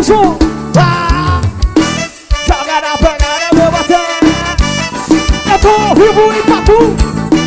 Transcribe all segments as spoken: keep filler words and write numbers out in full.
junto. Ah, joga na pegada, meu bater. Eu tô ao vivo em Patu.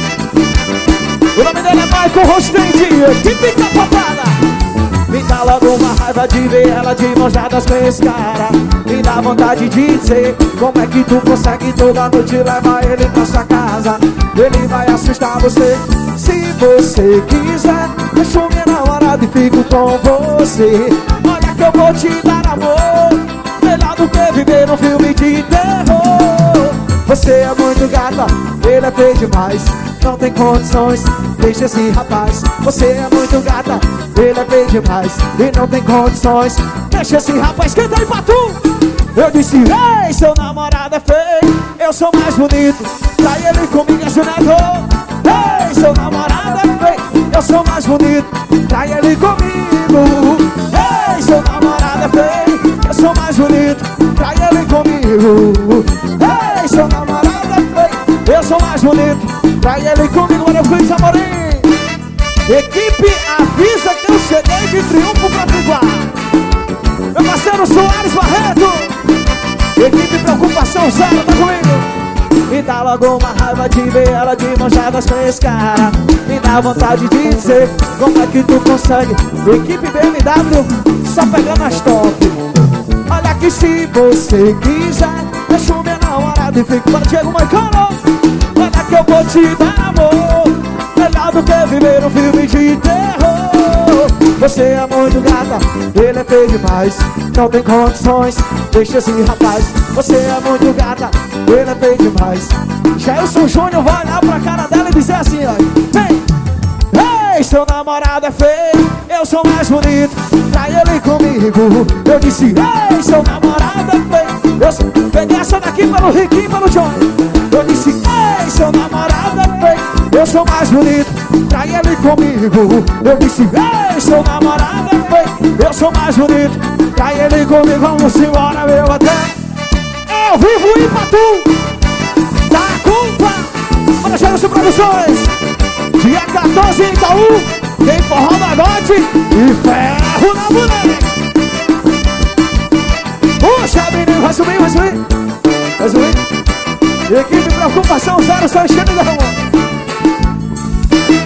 O nome dele é Michael Rostendi, típica papada. Me dá logo uma raiva de ver ela de mãos dadas com esse cara. Me dá vontade de dizer como é que tu consegue toda noite levar ele pra sua casa. Ele vai assustar você. Se você quiser, deixo minha namorada e fico com você. Olha que eu vou te dar amor, melhor do que viver um filme de terror. Você é muito gata, ele é feio demais, não tem condições, deixa esse rapaz. Você é muito gata, ele é feio demais e não tem condições, deixa esse rapaz. Canta aí pra tu. Eu disse, ei, seu namorado é feio, eu sou mais bonito, pra ele comigo é Junedo. Ei, seu namorado é feio, eu sou mais bonito, pra ele comigo. Ei, seu namorado é feio, eu sou mais bonito, pra ele comigo. Ei, seu namorado é feio, eu sou mais bonito, pra ele comigo. Olha o Luiz Amorim. Equipe, avisa que eu cheguei de triunfo pra Tiguá. Meu parceiro Soares Barreto. Equipe Preocupação Zero, tá comigo. Me dá logo uma raiva de ver ela de manchadas com esse cara. Me dá vontade de dizer como é que tu consegue. Equipe B M W, só pegando as top. Olha que se você quiser, deixa o meu namorado e fica para Diego Maicano. Olha que eu vou te dar amor, melhor do que viver um filme de terror. Você é muito gata, ele é feio demais, não tem condições, deixa esse rapaz. Você é muito gata, ele é feio demais. Jailson Júnior vai olhar pra cara dela e dizer assim, ó. Vem! Ei, seu namorado é feio, eu sou mais bonito, pra ele comigo. Eu disse, ei, seu namorado é feio, eu sou... Peguei essa daqui pelo Riquinho e pelo Johnny. Eu disse, ei, seu namorado é feio, eu sou mais bonito, pra ele comigo. Eu disse, ei, seu namorado é feio, eu sou mais bonito, pra ele comigo. Vamos embora, meu até. Eu vivo em Patu, da culpa. Para Jailson Produções. Dia quatorze em Itaú, tem forró da Gote e ferro na boneca. Puxa, menino, vai subir, vai subir, vai subir. Equipe Preocupação Zero, só enchendo da rua.